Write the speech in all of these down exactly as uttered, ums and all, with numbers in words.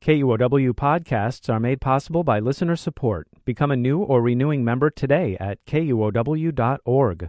K U O W podcasts are made possible by listener support. Become a new or renewing member today at K U O W dot org.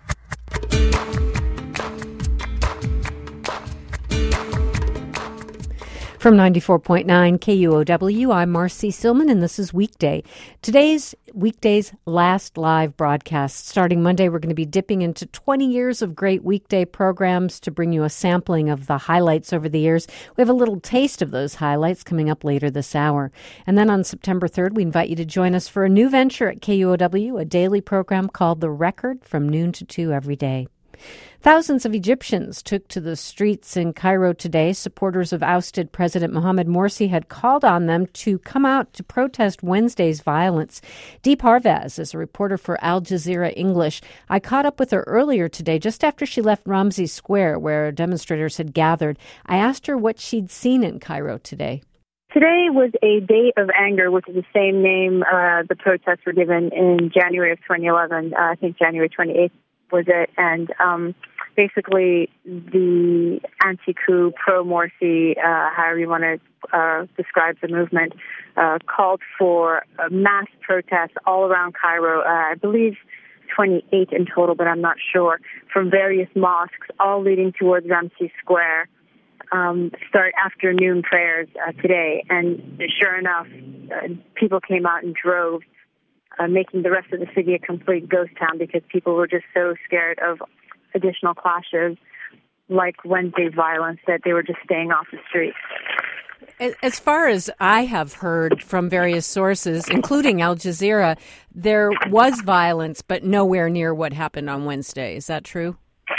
From ninety-four point nine K U O W, I'm Marcy Silman, and this is Weekday. Today's Weekday's last live broadcast. Starting Monday, we're going to be dipping into twenty years of great weekday programs to bring you a sampling of the highlights over the years. We have a little taste of those highlights coming up later this hour. And then on September third, we invite you to join us for a new venture at K U O W, a daily program called The Record from noon to two every day. Thousands of Egyptians took to the streets in Cairo today. Supporters of ousted President Mohamed Morsi had called on them to come out to protest Wednesday's violence. Dee Parvaz is a reporter for Al Jazeera English. I caught up with her earlier today, just after she left Ramses Square, where demonstrators had gathered. I asked her what she'd seen in Cairo today. Today was a day of anger, which is the same name uh, the protests were given in January of twenty eleven. Uh, I think January twenty-eighth was it. And um, basically the anti-coup, pro-Morsi, uh, however you want to uh, describe the movement, uh, called for a mass protests all around Cairo, uh, I believe twenty-eight in total, but I'm not sure, from various mosques, all leading towards Ramses Square. Um, start afternoon prayers uh, today, and sure enough, uh, people came out in droves, uh, making the rest of the city a complete ghost town because people were just so scared of additional clashes like Wednesday's violence that they were just staying off the streets. As far as I have heard from various sources, including Al Jazeera, there was violence, but nowhere near what happened on Wednesday. Is that true?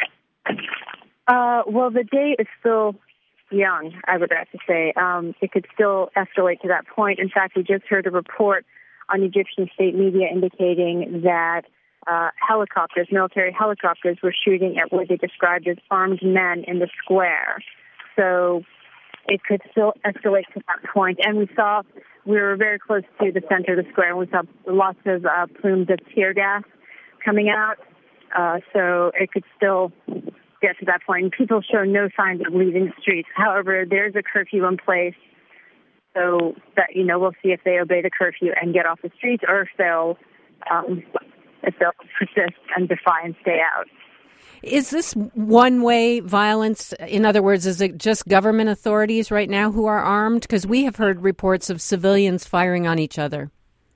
Uh, well, the day is still young, I would have to say. Um, it could still escalate to that point. In fact, we just heard a report on Egyptian state media indicating that uh, helicopters, military helicopters, were shooting at what they described as armed men in the square. So it could still escalate to that point. And we saw, we were very close to the center of the square, and we saw lots of uh, plumes of tear gas coming out. Uh, so it could still get to that point. And people show no signs of leaving the streets. However, there's a curfew in place, so that, you know, we'll see if they obey the curfew and get off the streets, or if they'll um, if they'll persist and defy and stay out. Is this one-way violence? In other words, is it just government authorities right now who are armed? Because we have heard reports of civilians firing on each other.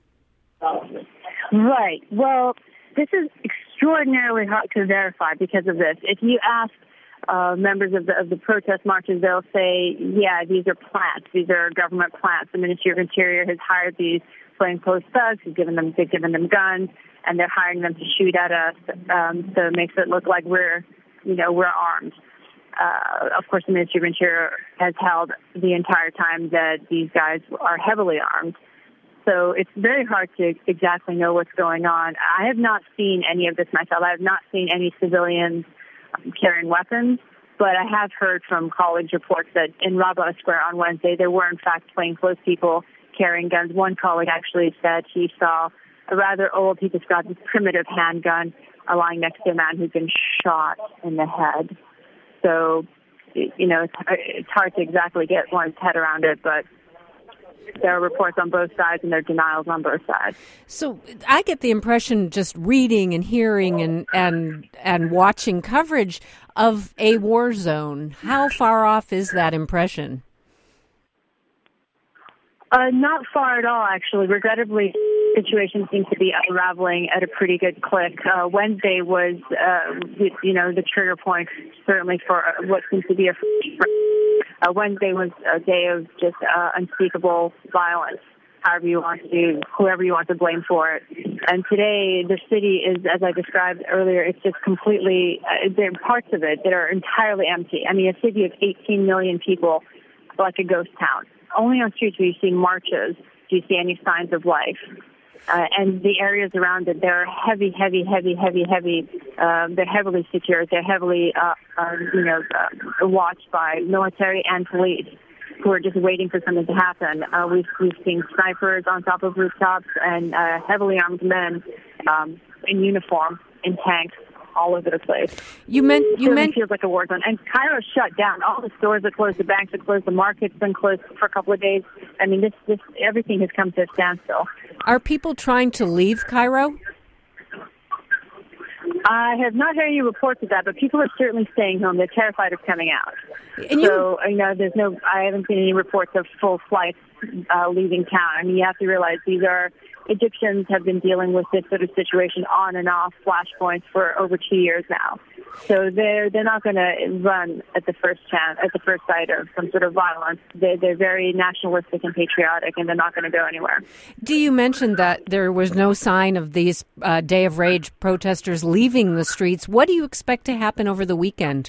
Right. Well, this is extraordinarily hard to verify because of this. If you ask uh, members of the, of the protest marches, they'll say, yeah, these are plants. These are government plants. The Ministry of Interior has hired these plainclothes thugs. He's given them, they've given them guns, and they're hiring them to shoot at us. Um, so it makes it look like we're, you know, we're armed. Uh, of course, the Ministry of Interior has held the entire time that these guys are heavily armed. So it's very hard to exactly know what's going on. I have not seen any of this myself. I have not seen any civilians um, carrying weapons, but I have heard from colleagues reports that in Rabaa Square on Wednesday, there were in fact plainclothes people carrying guns. One colleague actually said he saw a rather old, he described as primitive handgun uh, lying next to a man who'd been shot in the head. So, you know, it's, it's hard to exactly get one's head around it, but there are reports on both sides and there are denials on both sides. So I get the impression, just reading and hearing and, and, and watching coverage of a war zone. How far off is that impression? Uh, not far at all, actually. Regrettably, the situation seems to be unraveling at a pretty good click. Uh, Wednesday was, uh, you know, the trigger point, certainly for what seems to be a... Uh, Wednesday was a day of just uh, unspeakable violence, however you want to, whoever you want to blame for it. And today, the city is, as I described earlier, it's just completely, uh, there are parts of it that are entirely empty. I mean, a city of eighteen million people, like a ghost town. Only on streets where you see marches do you see any signs of life. Uh, and the areas around it, they're heavy, heavy, heavy, heavy, heavy. Uh, they're heavily secured. They're heavily, uh, uh, you know, uh, watched by military and police who are just waiting for something to happen. Uh, we've, we've seen snipers on top of rooftops and uh, heavily armed men um, in uniform, in tanks, all over the place. You meant you it meant feels like a war zone. And Cairo's shut down. All the stores are closed. The banks are closed. The market's been closed for a couple of days. I mean, this, this everything has come to a standstill. Are people trying to leave Cairo? I have not heard any reports of that, but people are certainly staying home. They're terrified of coming out. And you, so, you know, there's no, I haven't seen any reports of full flights uh, leaving town. I mean, you have to realize these are, Egyptians have been dealing with this sort of situation on and off flashpoints for over two years now. So they're they're not going to run at the first chance, at the first sight of some sort of violence. They're, they're very nationalistic and patriotic, and they're not going to go anywhere. Do you mention that there was no sign of these uh, Day of Rage protesters leaving the streets? What do you expect to happen over the weekend?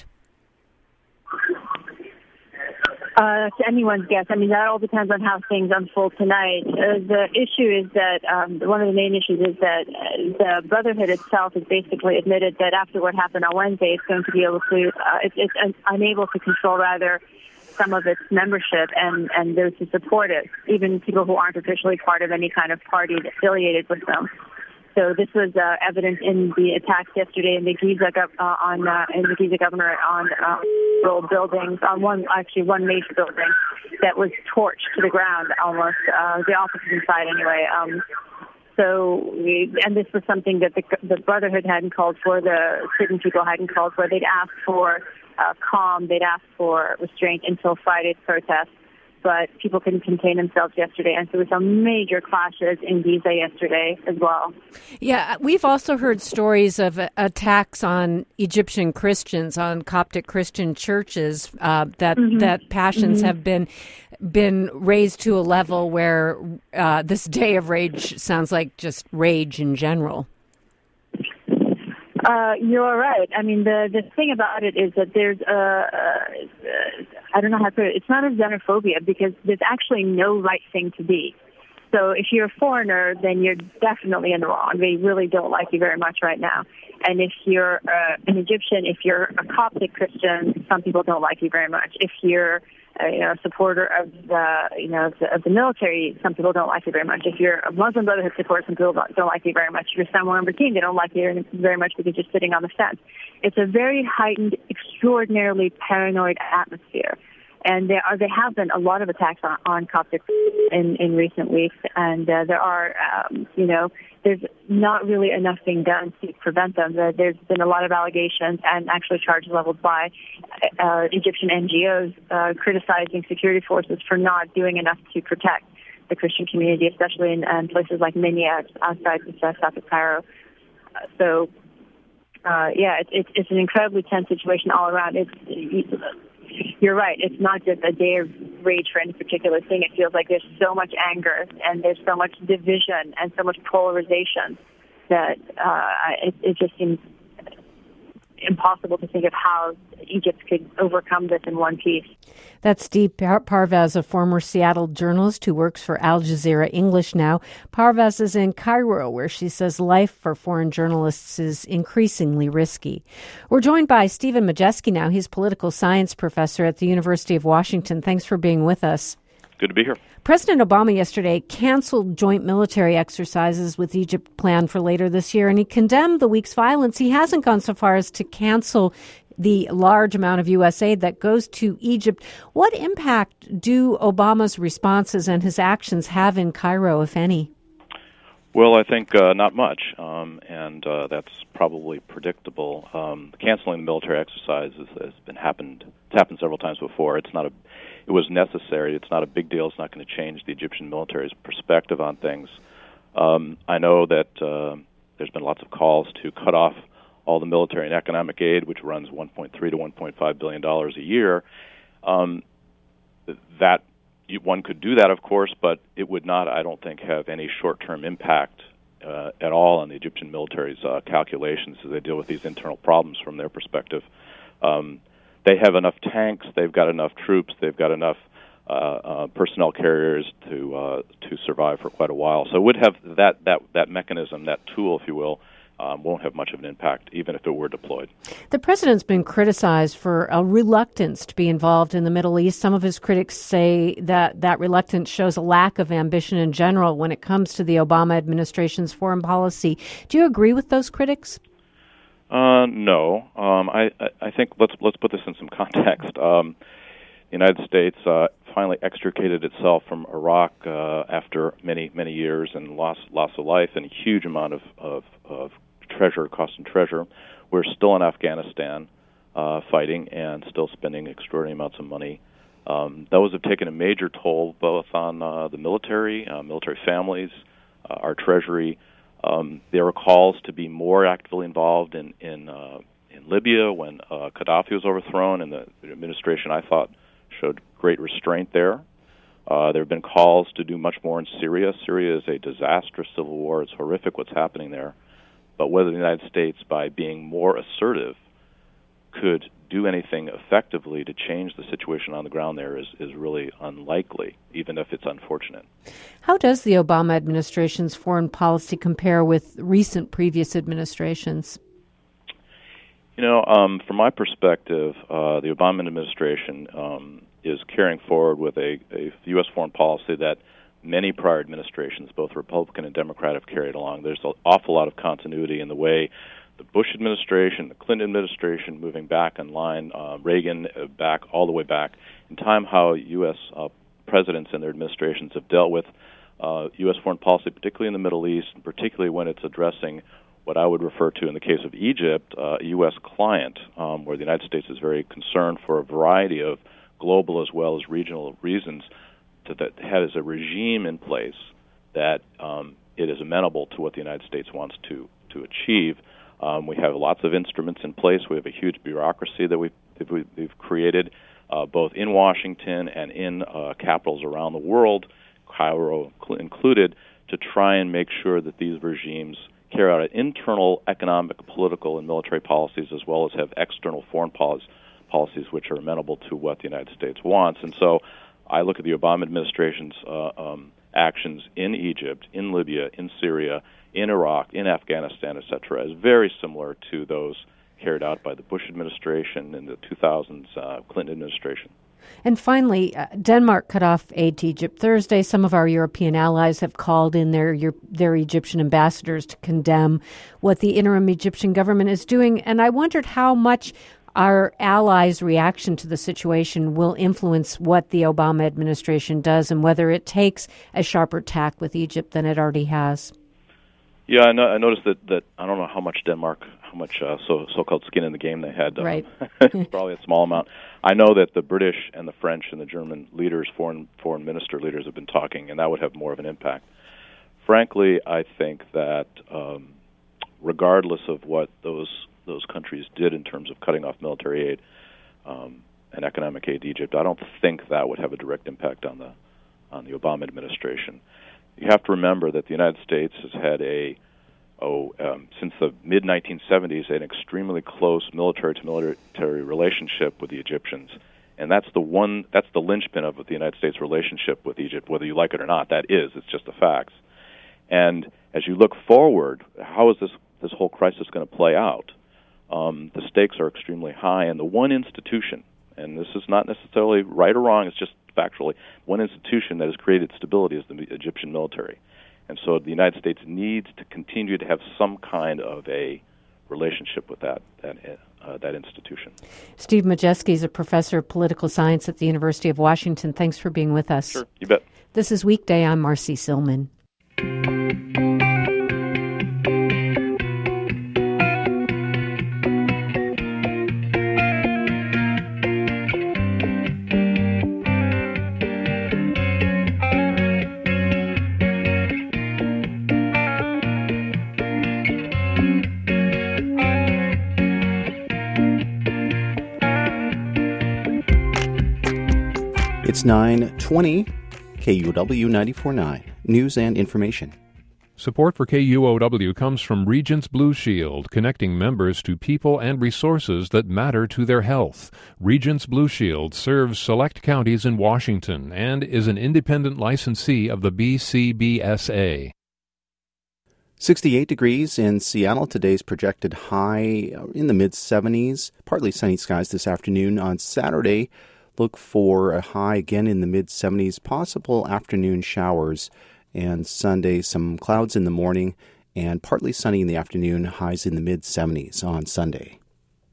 Uh, to anyone's guess. I mean, that all depends on how things unfold tonight. Uh, the issue is that, um, one of the main issues is that uh, the Brotherhood itself has basically admitted that after what happened on Wednesday, it's going to be able to, uh, it's, it's un- unable to control, rather, some of its membership and, and those who support it, even people who aren't officially part of any kind of party affiliated with them. So this was uh, evident in the attacks yesterday in the Giza uh, on uh, in the Giza governor on uh, several buildings, on one actually one major building that was torched to the ground almost. Uh, the offices inside anyway. Um, so we, and this was something that the, the Brotherhood hadn't called for. The sitting people hadn't called for. They'd asked for uh, calm. They'd asked for restraint until Friday's protest. But people couldn't contain themselves yesterday, and so there were some major clashes in Giza yesterday as well. Yeah, we've also heard stories of uh, attacks on Egyptian Christians, on Coptic Christian churches, uh, that mm-hmm. that passions mm-hmm. have been been raised to a level where uh, this Day of Rage sounds like just rage in general. Uh, you're right. I mean, the the thing about it is that there's a, a I don't know how to put it. It's not a xenophobia because there's actually no right thing to be. So if you're a foreigner, then you're definitely in the wrong. They really don't like you very much right now. And if you're uh, an Egyptian, if you're a Coptic Christian, some people don't like you very much. If you're uh, you know, a supporter of the you know of the, of the military, some people don't like you very much. If you're a Muslim Brotherhood supporter, some people don't, don't like you very much. If you're Samuel Aberdeen, they don't like you very much because you're sitting on the fence. It's a very heightened, extraordinarily paranoid atmosphere. And there are, there have been a lot of attacks on, on Coptic in, in recent weeks, and uh, there are, um, you know, there's not really enough being done to prevent them. There's been a lot of allegations and actually charges leveled by uh, Egyptian N G Os uh, criticizing security forces for not doing enough to protect the Christian community, especially in, in places like Minya outside the south of Cairo. Uh, so, uh, yeah, it, it, it's an incredibly tense situation all around. It's, it's You're right. It's not just a day of rage for any particular thing. It feels like there's so much anger and there's so much division and so much polarization that uh, it, it just seems impossible to think of how Egypt could overcome this in one piece. That's Dee Parvaz, a former Seattle journalist who works for Al Jazeera English now. Parvaz is in Cairo, where she says life for foreign journalists is increasingly risky. We're joined by Stephen Majeski now. He's political science professor at the University of Washington. Thanks for being with us. Good to be here. President Obama yesterday canceled joint military exercises with Egypt planned for later this year, and he condemned the week's violence. He hasn't gone so far as to cancel the large amount of U S aid that goes to Egypt. What impact do Obama's responses and his actions have in Cairo, if any? Well, I think uh, not much, um, and uh, that's probably predictable. Um, canceling the military exercises has been happened. It's happened several times before. It's not a. It was necessary. It's not a big deal. It's not going to change the Egyptian military's perspective on things. Um, I know that uh, there's been lots of calls to cut off all the military and economic aid, which runs one point three to one point five billion dollars a year. Um, that one could do that, of course, but it would not, I don't think, have any short-term impact uh, at all on the Egyptian military's uh, calculations as they deal with these internal problems from their perspective. Um, they have enough tanks, they've got enough troops, they've got enough uh, uh, personnel carriers to uh, to survive for quite a while. So it would have that, that, that mechanism, that tool, if you will, Um, won't have much of an impact, even if it were deployed. The president's been criticized for a reluctance to be involved in the Middle East. Some of his critics say that that reluctance shows a lack of ambition in general when it comes to the Obama administration's foreign policy. Do you agree with those critics? Uh, no. Um, I, I think let's let's put this in some context. Um, the United States, uh, finally extricated itself from Iraq uh, after many, many years and loss, loss of life and a huge amount of, of, of treasure, cost and treasure. We're still in Afghanistan uh, fighting and still spending extraordinary amounts of money. Um, those have taken a major toll both on uh, the military, uh, military families, uh, our treasury. Um, there were calls to be more actively involved in in, uh, in Libya when uh, Gaddafi was overthrown, and the administration, I thought, showed great restraint there. Uh, there have been calls to do much more in Syria. Syria is a disastrous civil war. It's horrific what's happening there. But whether the United States, by being more assertive, could do anything effectively to change the situation on the ground there is, is really unlikely, even if it's unfortunate. How does the Obama administration's foreign policy compare with recent previous administrations? You know, um, from my perspective, uh, the Obama administration um, is carrying forward with a, a U S foreign policy that many prior administrations, both Republican and Democrat, have carried along. There's an awful lot of continuity in the way the Bush administration, the Clinton administration, moving back in line, uh, Reagan uh, back, all the way back in time, how U S uh, presidents and their administrations have dealt with uh, U S foreign policy, particularly in the Middle East, and particularly when it's addressing what I would refer to in the case of Egypt, uh, a U S client, um, where the United States is very concerned for a variety of global as well as regional reasons to, that has a regime in place that um, it is amenable to what the United States wants to, to achieve. Um, we have lots of instruments in place. We have a huge bureaucracy that we've, that we've created, uh, both in Washington and in uh, capitals around the world, Cairo included, to try and make sure that these regimes carry out internal economic, political, and military policies, as well as have external foreign policies, policies which are amenable to what the United States wants. And so I look at the Obama administration's uh, um, actions in Egypt, in Libya, in Syria, in Iraq, in Afghanistan, et cetera, as very similar to those carried out by the Bush administration and the two thousands uh, Clinton administration. And finally, uh, Denmark cut off aid to Egypt Thursday. Some of our European allies have called in their, your, their Egyptian ambassadors to condemn what the interim Egyptian government is doing. And I wondered how much our allies' reaction to the situation will influence what the Obama administration does and whether it takes a sharper tack with Egypt than it already has. Yeah, I, know, I noticed that, that I don't know how much Denmark, how much uh, so, so-called skin in the game they had. Um, right. It's probably a small amount. I know that the British and the French and the German leaders, foreign foreign minister leaders, have been talking, and that would have more of an impact. Frankly, I think that um, regardless of what those those countries did in terms of cutting off military aid um, and economic aid to Egypt, I don't think that would have a direct impact on the on the Obama administration. You have to remember that the United States has had a, oh, um, since the mid nineteen seventies, an extremely close military-to-military relationship with the Egyptians, and that's the one, that's the linchpin of the United States relationship with Egypt, whether you like it or not. That is, it's just the facts. And as you look forward, how is this this whole crisis going to play out? Um, the stakes are extremely high, and the one institution, and this is not necessarily right or wrong, it's just factually, one institution that has created stability is the Egyptian military. And so the United States needs to continue to have some kind of a relationship with that that, uh, that institution. Steve Majeski is a professor of political science at the University of Washington. Thanks for being with us. Sure, you bet. This is Weekday. I'm Marcy Silman. It's nine twenty, K U O W ninety-four point nine, News and Information. Support for K U O W comes from Regents Blue Shield, connecting members to people and resources that matter to their health. Regents Blue Shield serves select counties in Washington and is an independent licensee of the B C B S A. sixty-eight degrees in Seattle. Today's projected high in the mid seventies. Partly sunny skies this afternoon. On Saturday, look for a high again in the mid seventies, possible afternoon showers. And Sunday, some clouds in the morning and partly sunny in the afternoon, highs in the mid seventies on Sunday.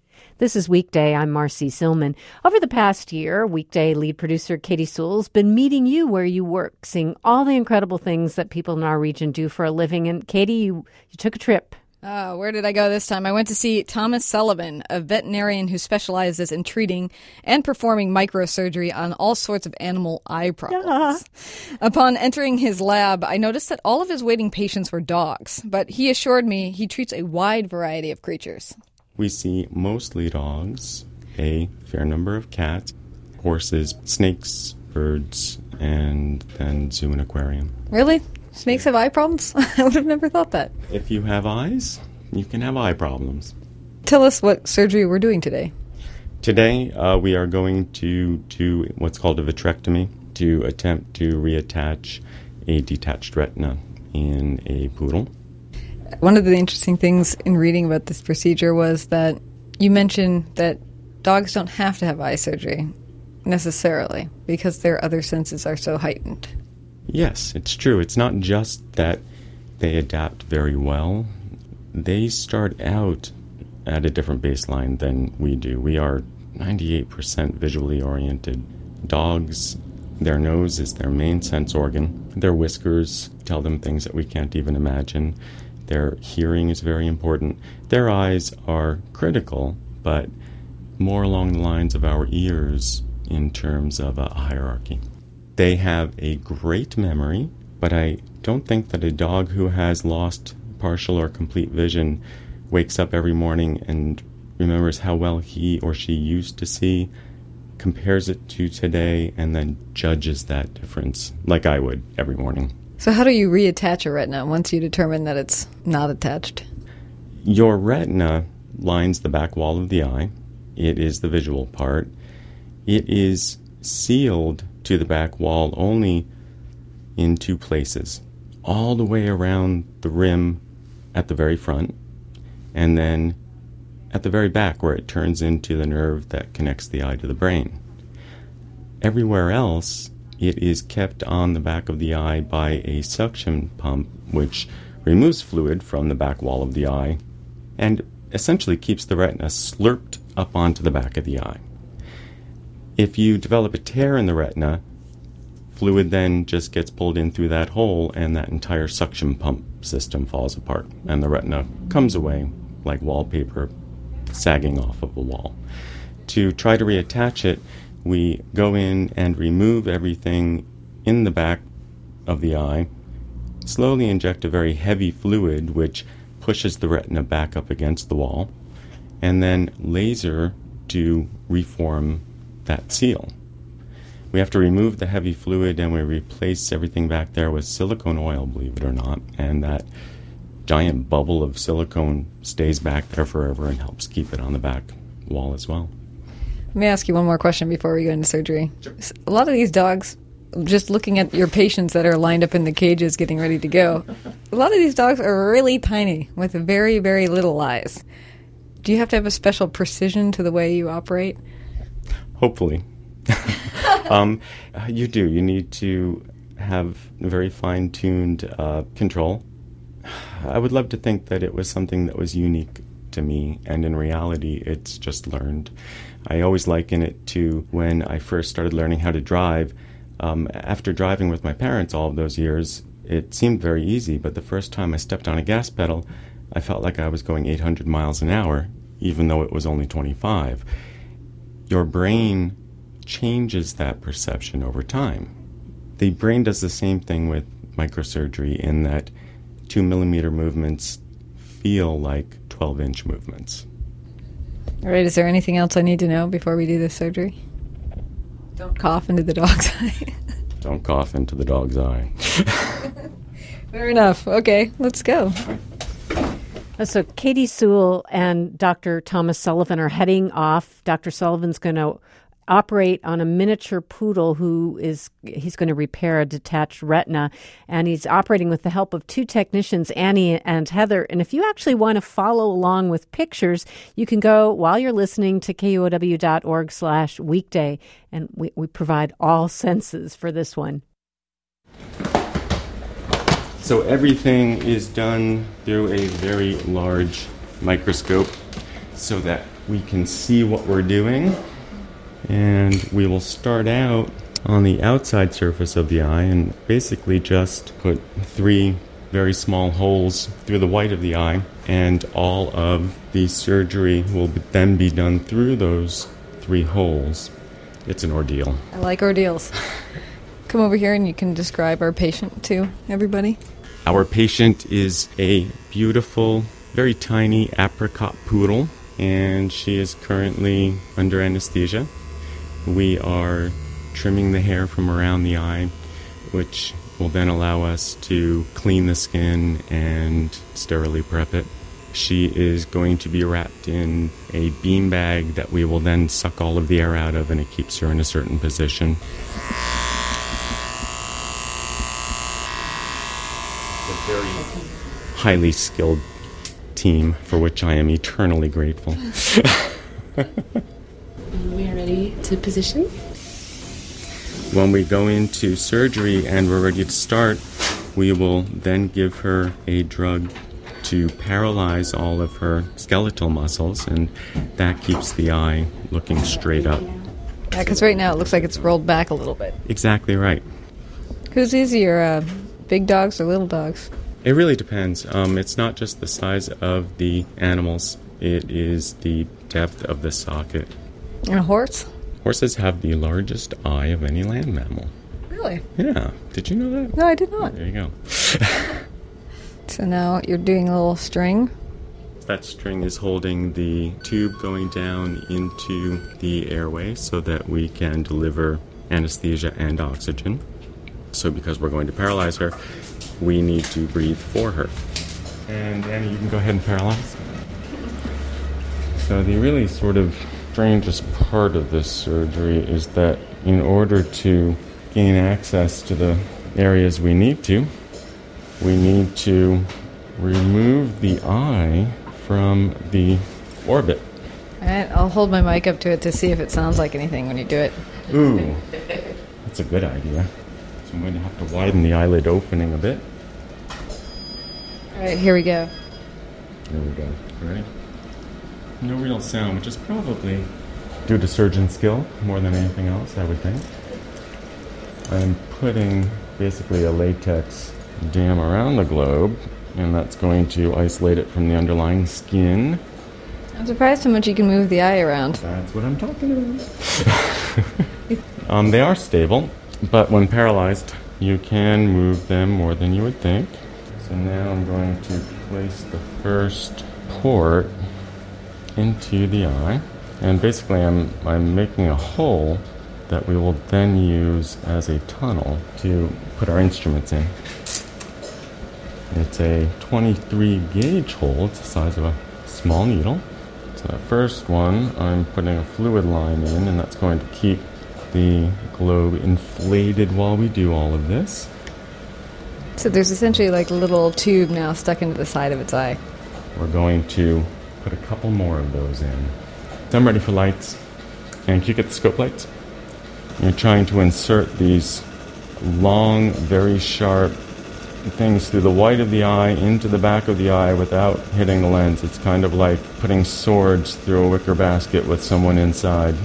This is Weekday. I'm Marcy Silman. Over the past year, Weekday lead producer Katie Sewell's been meeting you where you work, seeing all the incredible things that people in our region do for a living. And Katie, you, you took a trip. Oh, where did I go this time? I went to see Thomas Sullivan, a veterinarian who specializes in treating and performing microsurgery on all sorts of animal eye problems. Yeah. Upon entering his lab, I noticed that all of his waiting patients were dogs, but he assured me he treats a wide variety of creatures. We see mostly dogs, a fair number of cats, horses, snakes, birds, and then zoo and aquarium. Really? Snakes have eye problems? I would have never thought that. If you have eyes, you can have eye problems. Tell us what surgery we're doing today. Today, uh, we are going to do what's called a vitrectomy to attempt to reattach a detached retina in a poodle. One of the interesting things in reading about this procedure was that you mentioned that dogs don't have to have eye surgery necessarily because their other senses are so heightened. Yes, it's true. It's not just that they adapt very well. They start out at a different baseline than we do. We are ninety-eight percent visually oriented. Dogs, their nose is their main sense organ. Their whiskers tell them things that we can't even imagine. Their hearing is very important. Their eyes are critical, but more along the lines of our ears in terms of a hierarchy. They have a great memory, but I don't think that a dog who has lost partial or complete vision wakes up every morning and remembers how well he or she used to see, compares it to today, and then judges that difference, like I would every morning. So how do you reattach a retina once you determine that it's not attached? Your retina lines the back wall of the eye. It is the visual part. It is sealed to the back wall only in two places, all the way around the rim at the very front, and then at the very back where it turns into the nerve that connects the eye to the brain. Everywhere else, it is kept on the back of the eye by a suction pump, which removes fluid from the back wall of the eye and essentially keeps the retina slurped up onto the back of the eye. If you develop a tear in the retina, fluid then just gets pulled in through that hole and that entire suction pump system falls apart and the retina comes away like wallpaper sagging off of a wall. To try to reattach it, we go in and remove everything in the back of the eye, slowly inject a very heavy fluid which pushes the retina back up against the wall, and then laser to reform that seal. We have to remove the heavy fluid and we replace everything back there with silicone oil, believe it or not, and that giant bubble of silicone stays back there forever and helps keep it on the back wall as well. Let me ask you one more question before we go into surgery. Sure. A lot of these dogs, just looking at your patients that are lined up in the cages getting ready to go, a lot of these dogs are really tiny with very, very little eyes. Do you have to have a special precision to the way you operate? Hopefully. um, you do. You need to have very fine-tuned uh, control. I would love to think that it was something that was unique to me, and in reality, it's just learned. I always liken it to when I first started learning how to drive. Um, after driving with my parents all of those years, it seemed very easy, but the first time I stepped on a gas pedal, I felt like I was going eight hundred miles an hour, even though it was only twenty-five. Your brain changes that perception over time. The brain does the same thing with microsurgery in that two millimeter movements feel like twelve inch movements. All right, is there anything else I need to know before we do this surgery? Don't cough into the dog's eye. Don't cough into the dog's eye. Fair enough. Okay, let's go. So Katie Sewell and Doctor Thomas Sullivan are heading off. Doctor Sullivan's going to operate on a miniature poodle who is, he's going to repair a detached retina, and he's operating with the help of two technicians, Annie and Heather. And if you actually want to follow along with pictures, you can go while you're listening to K U O W dot org slash weekday, and we, we provide all senses for this one. So everything is done through a very large microscope so that we can see what we're doing. And we will start out on the outside surface of the eye and basically just put three very small holes through the white of the eye, and all of the surgery will then be done through those three holes. It's an ordeal. I like ordeals. Come over here and you can describe our patient to everybody. Our patient is a beautiful, very tiny apricot poodle, and she is currently under anesthesia. We are trimming the hair from around the eye, which will then allow us to clean the skin and sterilely prep it. She is going to be wrapped in a bean bag that we will then suck all of the air out of, and it keeps her in a certain position. A very highly skilled team for which I am eternally grateful. We are ready to position. When we go into surgery and we're ready to start, we will then give her a drug to paralyze all of her skeletal muscles, and that keeps the eye looking straight up. Yeah, because right now it looks like it's rolled back a little bit. Exactly right. Who's easier, uh, big dogs or little dogs? It really depends. Um, it's not just the size of the animals, it is the depth of the socket. And a horse? Horses have the largest eye of any land mammal. Really? Yeah. Did you know that? No, I did not. There you go. So now you're doing a little string. That string is holding the tube going down into the airway so that we can deliver anesthesia and oxygen. So because we're going to paralyze her, we need to breathe for her. And Annie, you can go ahead and paralyze. So the really sort of strangest part of this surgery is that in order to gain access to the areas we need to, we need to remove the eye from the orbit. All right, I'll hold my mic up to it to see if it sounds like anything when you do it. Ooh, that's a good idea. So I'm going to have to widen the eyelid opening a bit. All right, here we go. There we go. Ready? No real sound, which is probably due to surgeon skill more than anything else, I would think. I'm putting basically a latex dam around the globe, and that's going to isolate it from the underlying skin. I'm surprised how much you can move the eye around. That's what I'm talking about. um, they are stable, but when paralyzed, you can move them more than you would think. So now I'm going to place the first port into the eye, and basically I'm I'm making a hole that we will then use as a tunnel to put our instruments in. It's a twenty-three gauge hole. It's the size of a small needle. So that first one, I'm putting a fluid line in, and that's going to keep the globe inflated while we do all of this. So there's essentially like a little tube now stuck into the side of its eye. We're going to put a couple more of those in. So I'm ready for lights. And can you get the scope lights? You're trying to insert these long, very sharp things through the white of the eye into the back of the eye without hitting the lens. It's kind of like putting swords through a wicker basket with someone inside.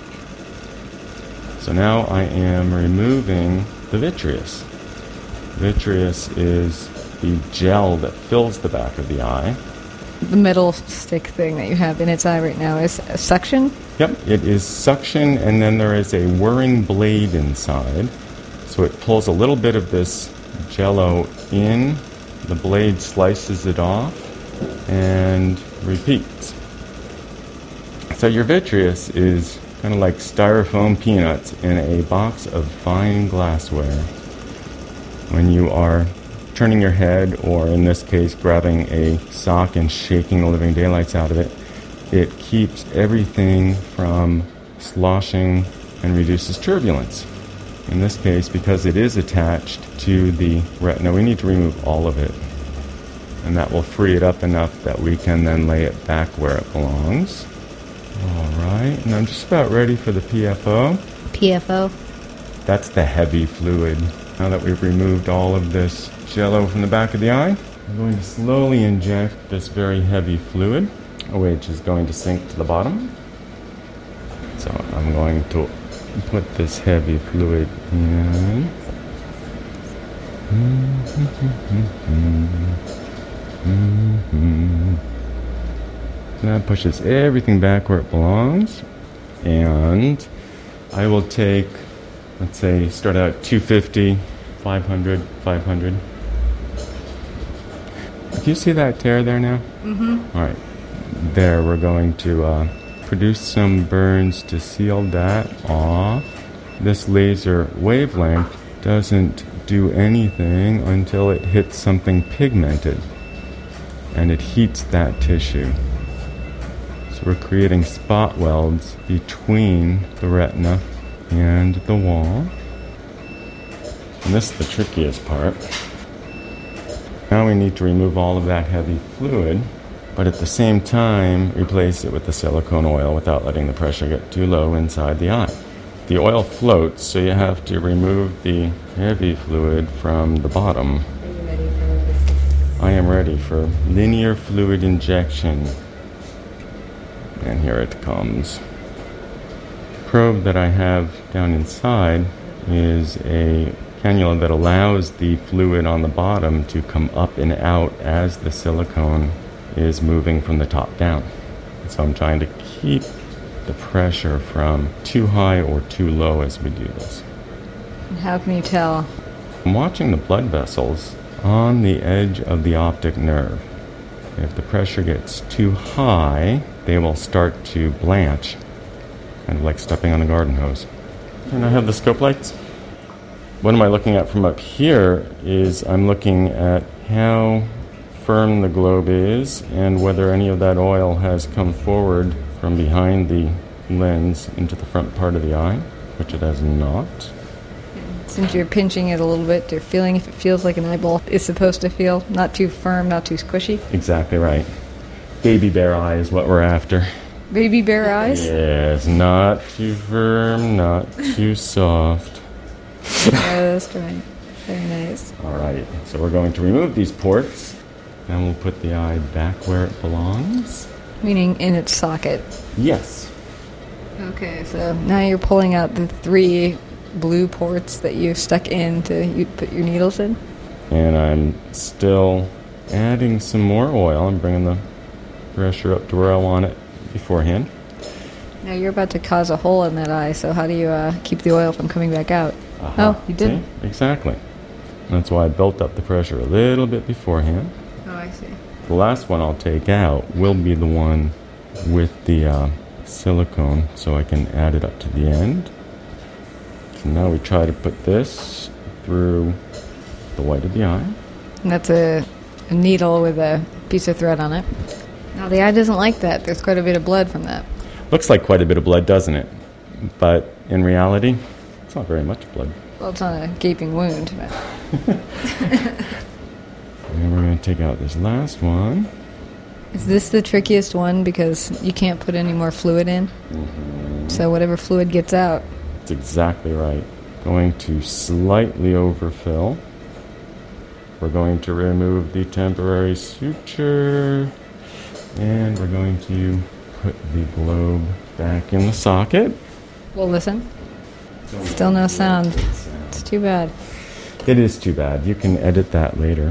So now I am removing the vitreous. Vitreous is the gel that fills the back of the eye. The metal stick thing that you have in its eye right now is a suction? Yep, it is suction, and then there is a whirring blade inside. So it pulls a little bit of this jello in, the blade slices it off, and repeats. So your vitreous is kind of like styrofoam peanuts in a box of fine glassware. When you are turning your head, or in this case, grabbing a sock and shaking the living daylights out of it, it keeps everything from sloshing and reduces turbulence. In this case, because it is attached to the retina, we need to remove all of it. And that will free it up enough that we can then lay it back where it belongs. All right, and I'm just about ready for the P F O. P F O? That's the heavy fluid. Now that we've removed all of this jello from the back of the eye, I'm going to slowly inject this very heavy fluid. which is going to sink to the bottom. So I'm going to put this heavy fluid in. Mm-hmm. That pushes everything back where it belongs. And I will take, let's say, start out two fifty, five hundred, five hundred. Do you see that tear there now? Mm-hmm. All right. There, we're going to uh, produce some burns to seal that off. This laser wavelength doesn't do anything until it hits something pigmented, and it heats that tissue. So we're creating spot welds between the retina and the wall. And this is the trickiest part. Now we need to remove all of that heavy fluid, but at the same time replace it with the silicone oil without letting the pressure get too low inside the eye. The oil floats, so you have to remove the heavy fluid from the bottom. Are you ready for this? I am ready for linear fluid injection. And here it comes. The probe that I have down inside is a cannula that allows the fluid on the bottom to come up and out as the silicone is moving from the top down. So I'm trying to keep the pressure from too high or too low as we do this. And how can you tell? I'm watching the blood vessels on the edge of the optic nerve. If the pressure gets too high, they will start to blanch, kind of like stepping on a garden hose. And I have the scope lights. What am I looking at from up here is I'm looking at how firm the globe is and whether any of that oil has come forward from behind the lens into the front part of the eye, which it has not. Since you're pinching it a little bit, you're feeling if it feels like an eyeball is supposed to feel. Not too firm, not too squishy. Exactly right. Baby bear eye is what we're after. Baby bear eyes? Yes, not too firm, not too soft. Yeah, that's right. Very nice. All right, so we're going to remove these ports, and we'll put the eye back where it belongs. Meaning in its socket. Yes. Okay, so now you're pulling out the three blue ports that you stuck in to you put your needles in. And I'm still adding some more oil. I'm bringing the pressure up to where I want it beforehand. Now you're about to cause a hole in that eye, so how do you uh, keep the oil from coming back out? Uh-huh. Oh, you didn't? See? Exactly. That's why I built up the pressure a little bit beforehand. Oh, I see. The last one I'll take out will be the one with the uh, silicone, so I can add it up to the end. So now we try to put this through the white of the eye. And that's a, a needle with a piece of thread on it. Now the eye doesn't like that. There's quite a bit of blood from that. Looks like quite a bit of blood, doesn't it? But in reality, it's not very much blood. Well, it's not a gaping wound. But and we're going to take out this last one. Is this the trickiest one because you can't put any more fluid in? Mm-hmm. So whatever fluid gets out. That's exactly right. Going to slightly overfill. We're going to remove the temporary suture. And we're going to put the globe back in the socket. Well, listen. Still no sound. It's too bad. It is too bad. You can edit that later.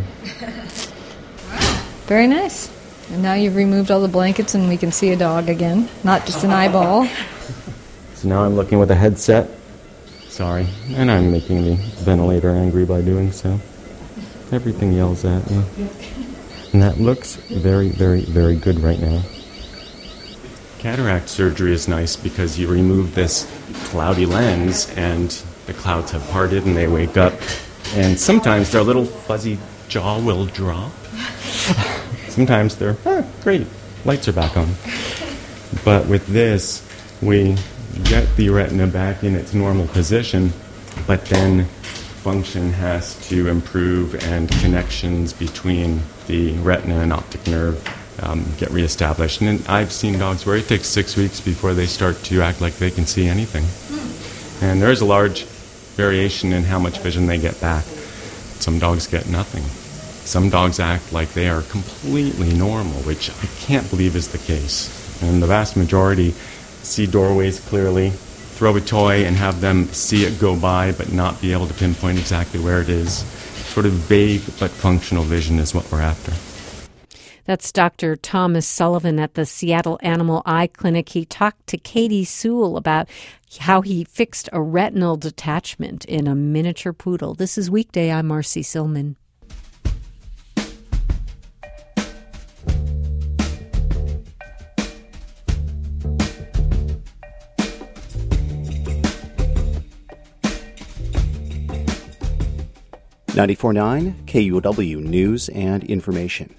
Very nice. And now you've removed all the blankets and we can see a dog again, not just an eyeball. So now I'm looking with a headset. Sorry. And I'm making the ventilator angry by doing so. Everything yells at me. And that looks very, very, very good right now. Cataract surgery is nice because you remove this cloudy lens and the clouds have parted and they wake up. And sometimes their little fuzzy jaw will drop. Sometimes they're, ah, great, lights are back on. But with this, we get the retina back in its normal position, but then function has to improve and connections between the retina and optic nerve um, get reestablished. And I've seen dogs where it takes six weeks before they start to act like they can see anything. And there is a large variation in how much vision they get back. Some dogs get nothing. Some dogs act like they are completely normal, which I can't believe is the case. And the vast majority see doorways clearly, throw a toy and have them see it go by but not be able to pinpoint exactly where it is. Sort of vague but functional vision is what we're after. That's Doctor Thomas Sullivan at the Seattle Animal Eye Clinic. He talked to Katie Sewell about how he fixed a retinal detachment in a miniature poodle. This is Weekday. I'm Marcy Silman. ninety-four point nine K U O W News and Information.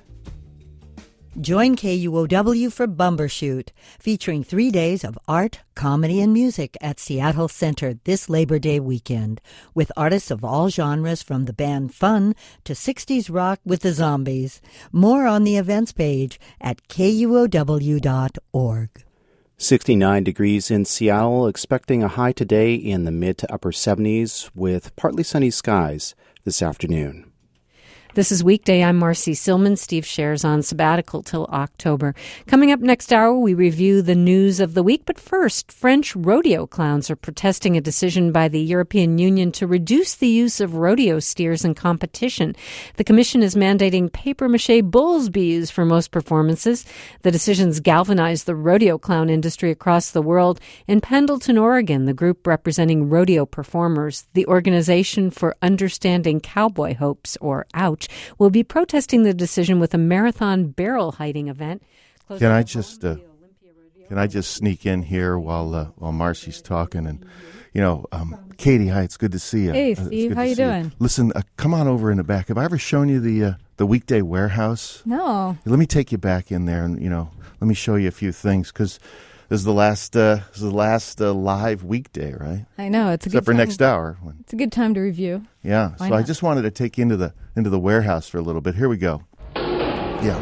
Join K U O W for Bumbershoot, featuring three days of art, comedy, and music at Seattle Center this Labor Day weekend, with artists of all genres from the band Fun to sixties rock with the Zombies. More on the events page at K U O W dot org. sixty-nine degrees in Seattle, expecting a high today in the mid to upper seventies with partly sunny skies this afternoon. This is Weekday. I'm Marcy Silman. Steve Scher's on sabbatical till October. Coming up next hour, we review the news of the week. But first, French rodeo clowns are protesting a decision by the European Union to reduce the use of rodeo steers in competition. The commission is mandating papier-mâché bulls be used for most performances. The decisions galvanized the rodeo clown industry across the world. In Pendleton, Oregon, the group representing rodeo performers, the Organization for Understanding Cowboy Hopes, or OUCH, will be protesting the decision with a marathon barrel hiding event. Can I just uh, can I just sneak in here while uh, while Marcy's talking? And you know, um, Katie, hi, it's good to see you. Hey, uh, Steve, how you doing? You. Listen, uh, come on over in the back. Have I ever shown you the uh, the Weekday Warehouse? No. Let me take you back in there, and you know, let me show you a few things because. This is the last. Uh, this is the last uh, live weekday, right? I know it's a except good for time. next hour. When, it's a good time to review. Yeah, Why so not? I just wanted to take you into the into the warehouse for a little bit. Here we go. Yeah,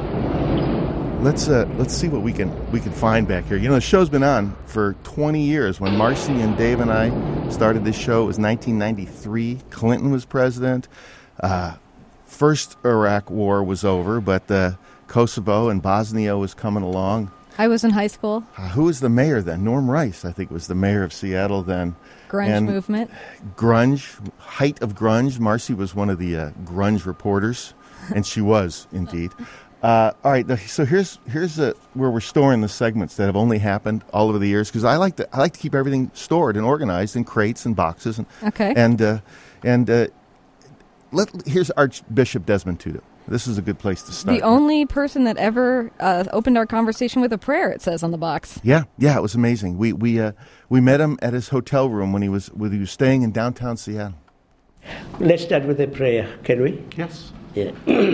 let's uh, let's see what we can we can find back here. You know, the show's been on for twenty years. When Marcy and Dave and I started this show, it was nineteen ninety-three. Clinton was president. Uh, first Iraq War was over, but uh, Kosovo and Bosnia was coming along. I was in high school. Uh, who was the mayor then? Norm Rice, I think, was the mayor of Seattle then. Grunge and movement. Grunge, height of grunge. Marcy was one of the uh, grunge reporters, and she was indeed. Uh, all right, so here's here's uh, where we're storing the segments that have only happened all over the years because I like to I like to keep everything stored and organized in crates and boxes. And, okay. And uh, and uh, let here's Archbishop Desmond Tutu. This is a good place to start. The only person that ever uh, opened our conversation with a prayer, it says on the box. Yeah, yeah, it was amazing. We we uh, we met him at his hotel room when he was when he was staying in downtown Seattle. Let's start with a prayer, can we? Yes. Yeah.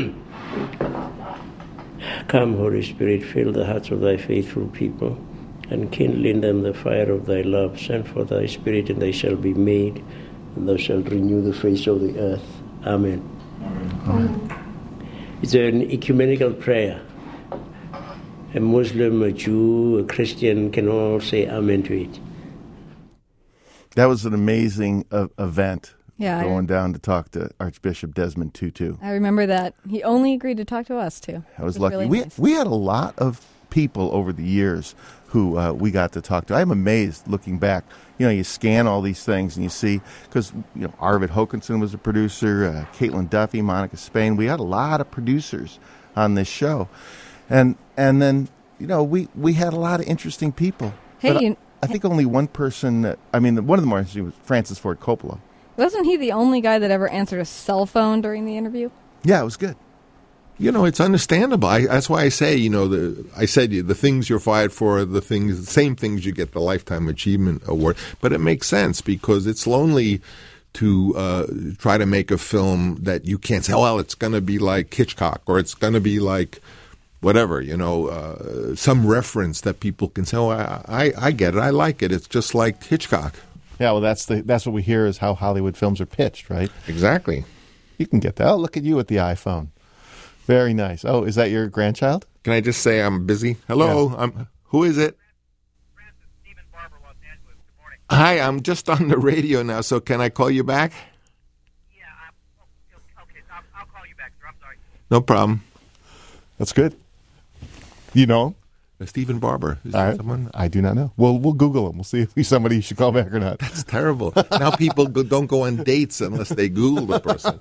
Come, Holy Spirit, fill the hearts of thy faithful people, and kindle in them the fire of thy love. Send forth thy Spirit, and they shall be made, and thou shalt renew the face of the earth. Amen. Amen. Amen. It's an ecumenical prayer. A Muslim, a Jew, a Christian can all say amen to it. That was an amazing uh, event. Yeah, going I, down to talk to Archbishop Desmond Tutu. I remember that. He only agreed to talk to us, too. I was, was lucky. Really we nice. we had a lot of people over the years who uh, we got to talk to. I'm amazed looking back. You know, you scan all these things and you see, because, you know, Arvid Hokanson was a producer, uh, Caitlin Duffy, Monica Spain. We had a lot of producers on this show. And and then, you know, we, we had a lot of interesting people. Hey, but you, I, I think only one person, uh, I mean, one of the more interesting was Francis Ford Coppola. wasn't he the only guy that ever answered a cell phone during the interview? Yeah, it was good. You know, it's understandable. I, that's why I say, you know, the I said the things you're fired for are the things, the same things you get the Lifetime Achievement Award. But it makes sense because it's lonely to uh, try to make a film that you can't say, oh, well, it's going to be like Hitchcock or it's going to be like whatever, you know, uh, some reference that people can say, oh, I, I, I get it. I like it. It's just like Hitchcock. Yeah, well, that's the that's what we hear is how Hollywood films are pitched, right? Exactly. You can get that. Oh, look at you with the iPhone. Very nice. Oh, is that your grandchild? Can I just say I'm busy? Hello, yeah. I'm, who is it? Francis, Stephen Barber, Los Angeles. Good morning. Hi, I'm just on the radio now, so can I call you back? Yeah, I'm, okay, I'll, I'll call you back, sir. I'm sorry. No problem. That's good. You know? Uh, Stephen Barber. Is All that right. someone? I do not know. Well, we'll Google him. We'll see if he's somebody you should call back or not. That's terrible. Now people go, don't go on dates unless they Google the person.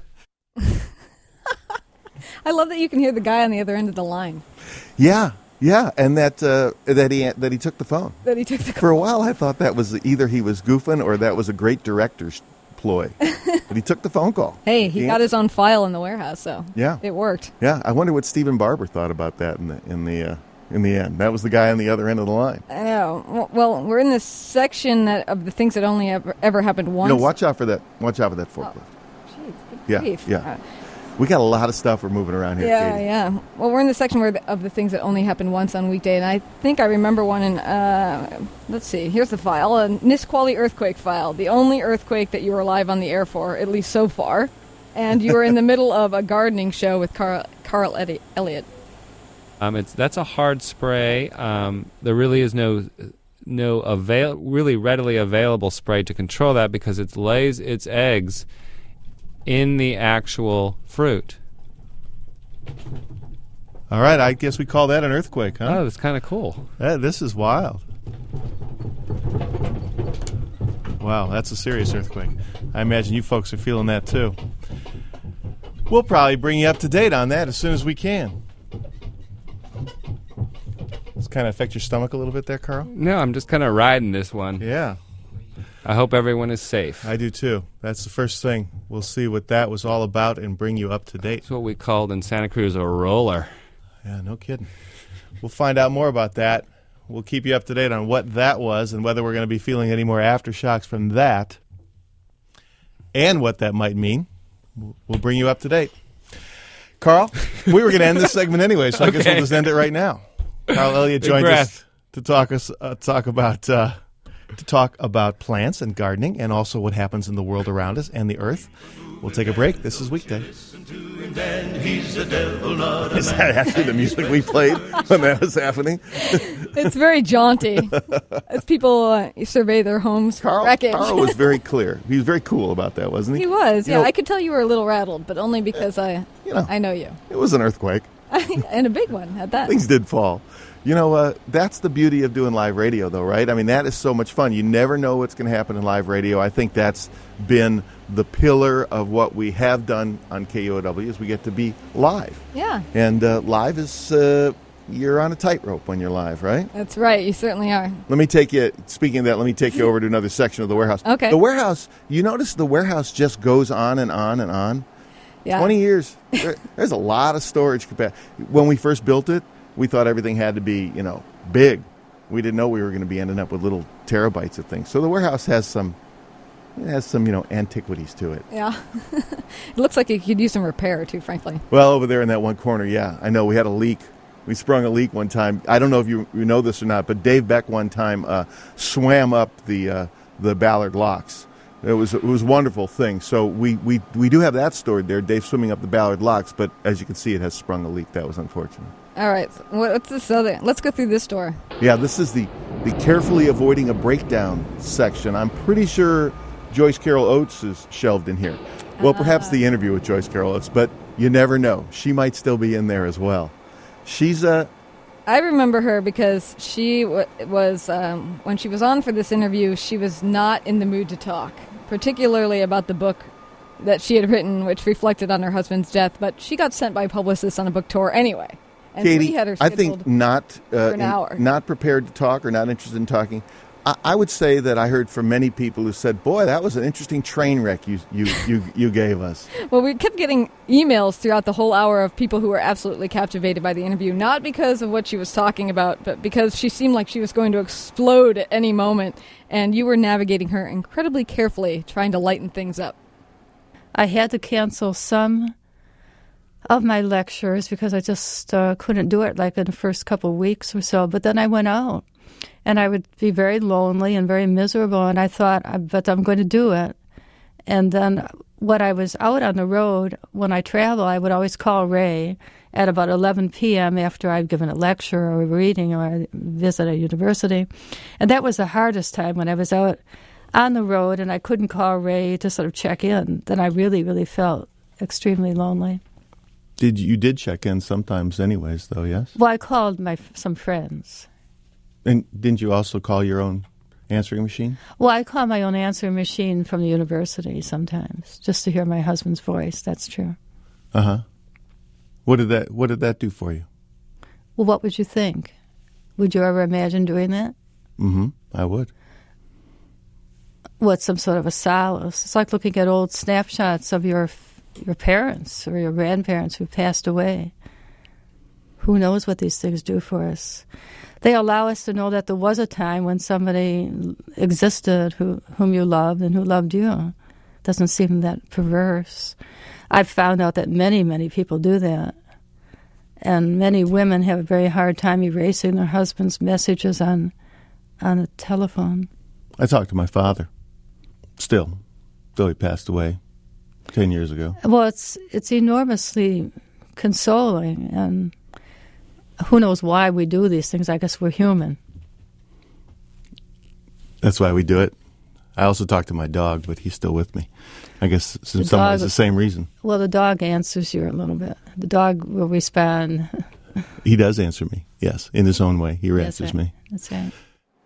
I love that you can hear the guy on the other end of the line. Yeah, yeah, and that uh, that he that he took the phone. That he took the For a while, I thought that was either he was goofing or that was a great director's ploy. But he took the phone call. Hey, he He got answered. his own file in the warehouse, so Yeah. it worked. Yeah, I wonder what Stephen Barber thought about that in the in the uh, in the end. That was the guy on the other end of the line. I know. W- Well, we're in this section that, of the things that only ever, ever happened once. You know, watch out for that. Watch out for that forklift. Jeez, good yeah, grief. yeah. Uh, We got a lot of stuff we're moving around here, Yeah, Katie. yeah. Well, we're in the section where the, of the things that only happen once on weekday, and I think I remember one in, uh, let's see, here's the file, a Nisqually earthquake file, the only earthquake that you were alive on the air for, at least so far, and you were in the middle of a gardening show with Carl, Carl Edi- Elliott. Um, it's that's a hard spray. Um, there really is no no avail really readily available spray to control that because it lays its eggs in the actual fruit. All right, I guess we call that an earthquake, huh? Oh, that's kind of cool. Yeah, this is wild. Wow, that's a serious earthquake. I imagine you folks are feeling that too. We'll probably bring you up to date on that as soon as we can. Does it kind of affect your stomach a little bit there, Carl? No, I'm just kind of riding this one. Yeah. I hope everyone is safe. I do too. That's the first thing. We'll see what that was all about and bring you up to date. It's what we called in Santa Cruz a roller. Yeah, no kidding. We'll find out more about that. We'll keep you up to date on what that was and whether we're going to be feeling any more aftershocks from that and what that might mean. We'll bring you up to date. Carl, we were going to end this segment anyway, so I guess Okay. we'll just end it right now. Carl Elliott Big joins breath. us to talk us uh, talk about uh, to talk about plants and gardening and also what happens in the world around us and the earth. We'll take a break. This is Weekday. Is that actually the music we played when that was happening? It's very jaunty as people uh, survey their homes for Carl, wreckage. Carl was very clear. He was very cool about that, wasn't he? He was, You yeah. know, I could tell you were a little rattled, but only because I, you know. I know you. It was an earthquake. And a big one at that. Things did fall. You know, uh, that's the beauty of doing live radio, though, right? I mean, that is so much fun. You never know what's going to happen in live radio. I think that's been the pillar of what we have done on K U O W is we get to be live. Yeah. And uh, live is, uh, you're on a tightrope when you're live, right? That's right. You certainly are. Let me take you, speaking of that, let me take you over to another section of the warehouse. Okay. The warehouse, you notice the warehouse just goes on and on and on. Yeah. twenty years. There, there's a lot of storage capacity. When we first built it, we thought everything had to be, you know, big. We didn't know we were going to be ending up with little terabytes of things. So the warehouse has some, it has some, you know, antiquities to it. Yeah. It looks like it could use some repair, too, frankly. Well, over there in that one corner, yeah. I know we had a leak. We sprung a leak one time. I don't know if you, you know this or not, but Dave Beck one time uh, swam up the uh, the Ballard locks. It was it was a wonderful thing. So we, we, we do have that stored there, Dave swimming up the Ballard locks, but as you can see, it has sprung a leak. That was unfortunate. All right. So what's this other? Let's go through this door. Yeah, this is the, the carefully avoiding a breakdown section. I'm pretty sure Joyce Carol Oates is shelved in here. Well, perhaps the interview with Joyce Carol Oates, but you never know. She might still be in there as well. She's a... I remember her because she w- was, um, when she was on for this interview, she was not in the mood to talk, particularly about the book that she had written, which reflected on her husband's death. But she got sent by publicists on a book tour anyway. And Katie, we had her I scheduled think not uh, for an in- hour. not prepared to talk or not interested in talking. I, I would say that I heard from many people who said, "Boy, that was an interesting train wreck you you you, you gave us." Well, we kept getting emails throughout the whole hour of people who were absolutely captivated by the interview, not because of what she was talking about, but because she seemed like she was going to explode at any moment, and you were navigating her incredibly carefully, trying to lighten things up. I had to cancel some of my lectures because I just uh, couldn't do it like in the first couple of weeks or so. But then I went out, and I would be very lonely and very miserable, and I thought, but I'm going to do it. And then when I was out on the road, when I travel, I would always call Ray at about eleven p.m. after I'd given a lecture or a reading or a visit at a university. And that was the hardest time when I was out on the road and I couldn't call Ray to sort of check in. Then I really, really felt extremely lonely. Did you did check in sometimes, anyways? Though, yes. Well, I called my some friends. And didn't you also call your own answering machine? Well, I call my own answering machine from the university sometimes, just to hear my husband's voice. That's true. Uh huh. What did that What did that do for you? Well, what would you think? Would you ever imagine doing that? Mm-hmm. I would. What's some sort of a solace? It's like looking at old snapshots of your your parents or your grandparents who passed away. Who knows what these things do for us? They allow us to know that there was a time when somebody existed who whom you loved and who loved you. Doesn't seem that perverse. I've found out that many, many people do that. And many women have a very hard time erasing their husband's messages on on a telephone. I talked to my father. Still, though he passed away ten years ago. Well, it's it's enormously consoling, and who knows why we do these things. I guess we're human. That's why we do it. I also talked to my dog, but he's still with me. I guess in The some dog- ways the same reason. Well, the dog answers you a little bit. The dog will respond. He does answer me, yes, in his own way. He That's answers right. me. That's right.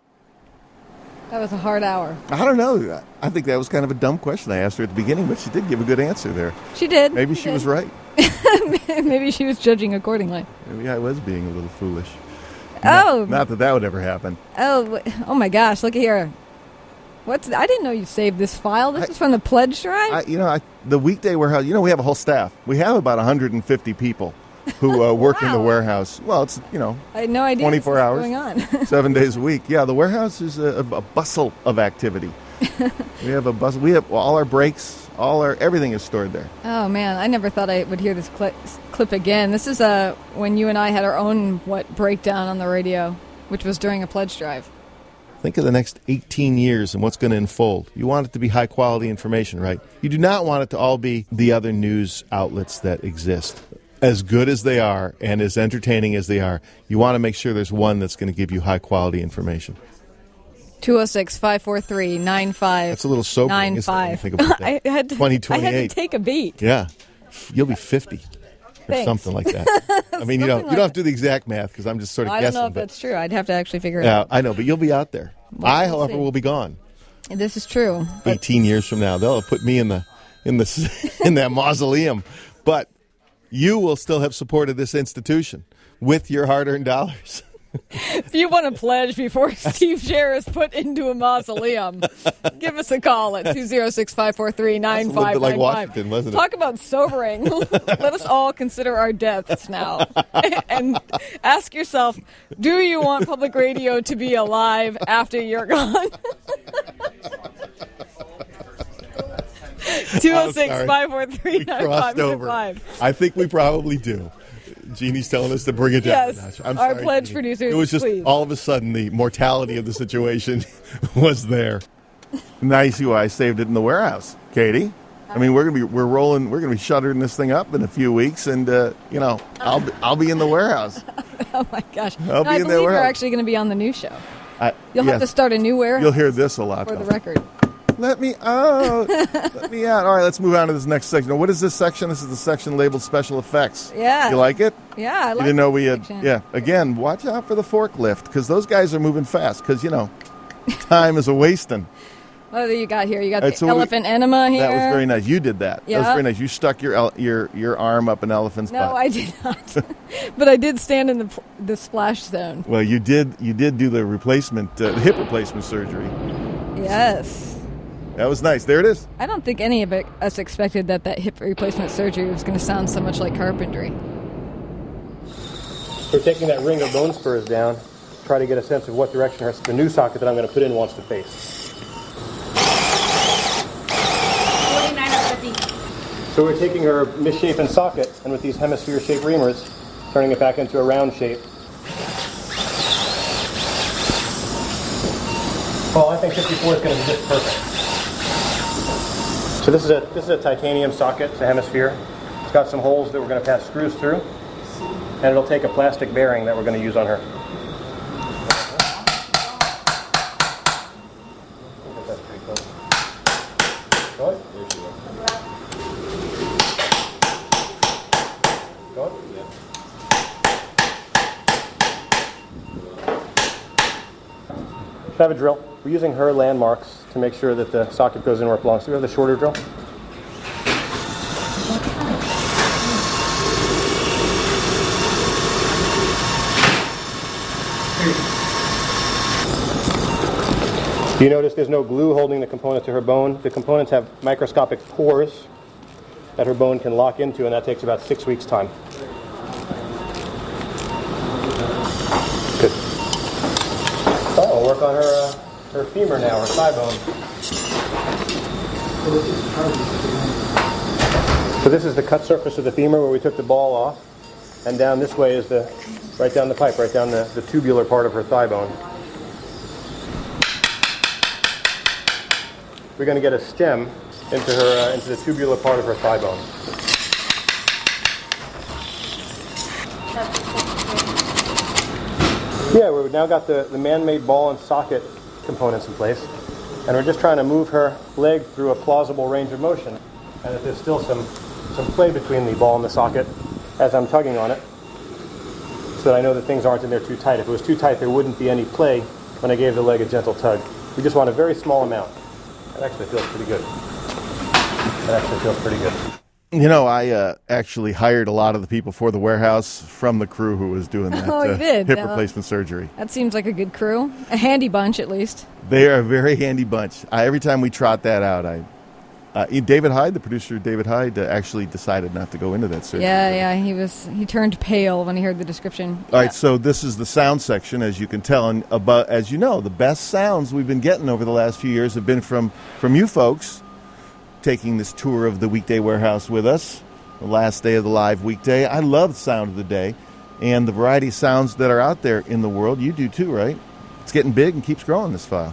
That was a hard hour. I don't know. I think that was kind of a dumb question I asked her at the beginning, but she did give a good answer there. She did. Maybe She she did. was right. Maybe she was judging accordingly. Maybe I was being a little foolish. Oh. Not, not that that would ever happen. Oh, w- oh my gosh! Look at here. What's? I didn't know you saved this file. This is from the pledge shrine. I, you know, I, the weekday warehouse, you know, we have a whole staff. We have about one hundred fifty people who uh, work in the warehouse. Well, it's, you know, I had no idea. twenty-four this was hours, going on. seven days a week. Yeah, the warehouse is a, a bustle of activity. We have a bustle. We have all our breaks, all our, everything is stored there. Oh man, I never thought I would hear this clip, clip again. This is uh, when you and I had our own what breakdown on the radio, which was during a pledge drive. Think of the next eighteen years and what's going to unfold. You want it to be high-quality information, right? You do not want it to all be the other news outlets that exist. As good as they are and as entertaining as they are, you want to make sure there's one that's going to give you high-quality information. two oh six, five four three, nine five That's a little sobering, nine isn't it, when you five. think about that? I had to, twenty I twenty-eight. had to take a beat. Yeah. You'll be fifty or Thanks. something like that. I mean, you don't, Something you don't like have to do the exact math because I'm just sort of I guessing. don't know if but, that's true. I'd have to actually figure it yeah, out. I know, but you'll be out there. Well, I, we'll however, see. will be gone. This is true. But eighteen years from now, they'll have put me in the in the in that mausoleum, but you will still have supported this institution with your hard-earned dollars. if you want to pledge before Steve Scher is put into a mausoleum, give us a call at two oh six, five four three, nine That's a little five bit like nine five. Washington, wasn't it? Talk about sobering. Let us all consider our deaths now. And ask yourself, do you want public radio to be alive after you're gone? two oh six, five four three, nine five Crossed nine over. five. I think we probably do. Jeannie's telling us to bring it down. Yes, I'm our sorry, pledge Jeannie. producers, It was just please. all of a sudden the mortality of the situation was there. Nice, you. I saved it in the warehouse, Katie. I mean, we're gonna be we're rolling. We're gonna be shuttering this thing up in a few weeks, and uh, you know, I'll be, I'll be in the warehouse. Oh my gosh! I'll No, be I in believe that you're warehouse. actually going to be on the new show. I, You'll have yes. to start a new warehouse. You'll hear this a lot. For though. the record. Let me out. Let me out. All right, let's move on to this next section. Now, what is this section? This is the section labeled special effects. Yeah. You like it? Yeah, I like You didn't know we had. section. Yeah. Again, watch out for the forklift because those guys are moving fast because, you know, time is a wasting. What do you got here? You got All right, the so what do we- elephant enema here. That was very nice. You did that. That was Yeah. very nice. You stuck your el- your your arm up an elephant's No, butt. I did not. But I did stand in the pl- the splash zone. Well, you did. You did do the replacement, uh, the hip replacement surgery. Yes. That was nice. There it is. I don't think any of it, us expected that that hip replacement surgery was going to sound so much like carpentry. We're taking that ring of bone spurs down, try to get a sense of what direction her, the new socket that I'm going to put in wants to face. forty-nine or fifty. So we're taking her misshapen socket and with these hemisphere-shaped reamers, turning it back into a round shape. Well, I think fifty-four is going to be just perfect. So this is a this is a titanium socket, it's a hemisphere. It's got some holes that we're going to pass screws through, and it'll take a plastic bearing that we're going to use on her. I have a drill. We're using her landmarks to make sure that the socket goes in where it belongs. So we have the shorter drill. You notice there's no glue holding the component to her bone. The components have microscopic pores that her bone can lock into, and that takes about six weeks' time. Good. Oh, we'll work on her uh, her femur now, her thigh bone. So this is the cut surface of the femur where we took the ball off, and down this way is the, right down the pipe, right down the, the tubular part of her thigh bone. We're going to get a stem into her uh, into the tubular part of her thigh bone. Yeah, we've now got the, the man-made ball and socket components in place, and we're just trying to move her leg through a plausible range of motion. And if there's still some, some play between the ball and the socket as I'm tugging on it, so that I know that things aren't in there too tight. If it was too tight, there wouldn't be any play when I gave the leg a gentle tug. We just want a very small amount. It actually feels pretty good. It actually feels pretty good. You know, I uh, actually hired a lot of the people for the warehouse from the crew who was doing that Oh, you uh, did? hip Uh, replacement surgery. That seems like a good crew. A handy bunch, at least. They are a very handy bunch. I, every time we trot that out, I uh, David Hyde, the producer David Hyde, uh, actually decided not to go into that surgery. Yeah, yeah. He was. He turned pale when he heard the description. All right, so this is the sound section, as you can tell, and about as you know, the best sounds we've been getting over the last few years have been from from you folks taking this tour of the Weekday Warehouse with us, the last day of the live weekday. I love the sound of the day and the variety of sounds that are out there in the world. You do too, right? It's getting big and keeps growing, this file.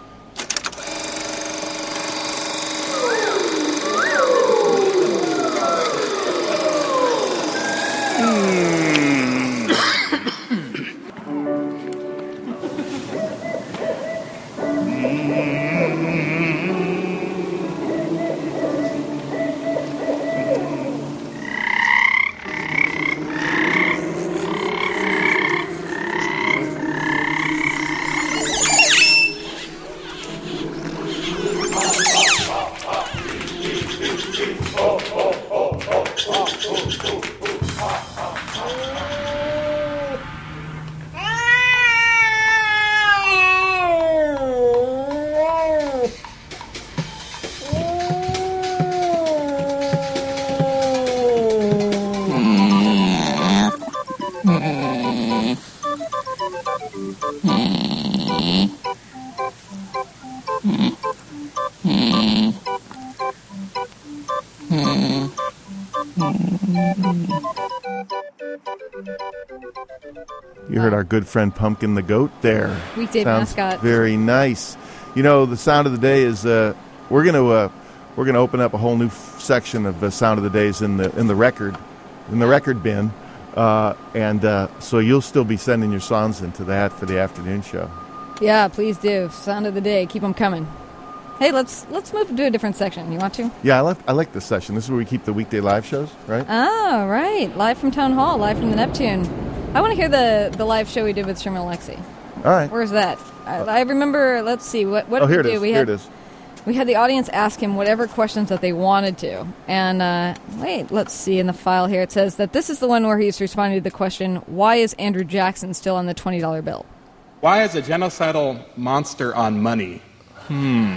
You heard our good friend Pumpkin the Goat there. Weekday Sounds mascot. Very nice. You know, the sound of the day is uh, we're going to uh, we're going to open up a whole new f- section of the sound of the days in the in the record in the record bin, uh, and uh, so you'll still be sending your songs into that for the afternoon show. Yeah, please do. Sound of the day. Keep them coming. Hey, let's let's move to a different section. You want to? Yeah, I like I like this session. This is where we keep the weekday live shows, right? Oh, right. Live from Town Hall. Live from the Neptune. I want to hear the, the live show we did with Sherman Alexie. All right. Where's that? I, I remember, let's see, what, what oh, did here we it do? is. We here had, it is. We had the audience ask him whatever questions that they wanted to. And, uh, wait, let's see, in the file here it says that this is the one where he's responding to the question, why is Andrew Jackson still on the twenty dollar bill? Why is a genocidal monster on money? Hmm.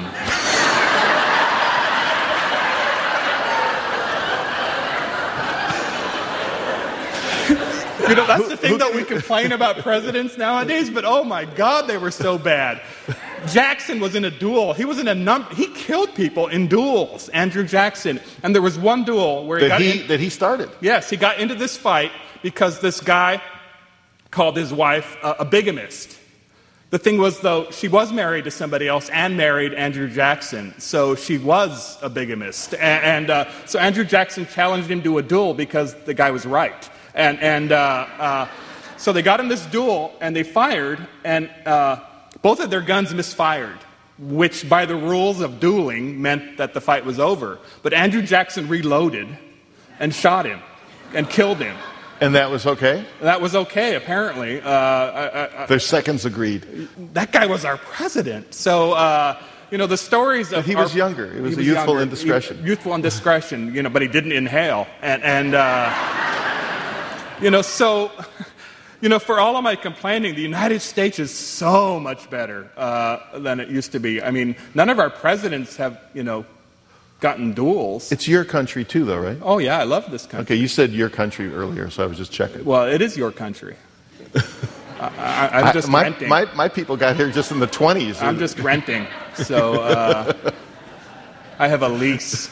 You know, that's the thing that we complain about presidents nowadays, but oh my God, they were so bad. Jackson was in a duel. He was in a num- He killed people in duels, Andrew Jackson. And there was one duel where he that got he in- that he started. Yes, he got into this fight because this guy called his wife a, a bigamist. The thing was, though, she was married to somebody else and married Andrew Jackson, so she was a bigamist. And, and uh, so Andrew Jackson challenged him to a duel because the guy was right. And, and uh, uh, so they got in this duel, and they fired, and uh, both of their guns misfired, which by the rules of dueling meant that the fight was over. But Andrew Jackson reloaded and shot him and killed him. And that was okay? That was okay, apparently. Uh, I, I, Their seconds agreed. That guy was our president. So, uh, you know, the stories of... But he our, was younger. It was he a youthful younger. indiscretion. Youthful indiscretion, you know, but he didn't inhale. And, and uh, you know, so... You know, for all of my complaining, the United States is so much better uh, than it used to be. I mean, none of our presidents have, you know, gotten duels. It's your country too, though, right? Oh, yeah, I love this country. Okay, you said your country earlier, so I was just checking. Well, it is your country. I, I, I'm just I, my, renting. My, my people got here just in the twenties. I'm just renting. So uh, I have a lease.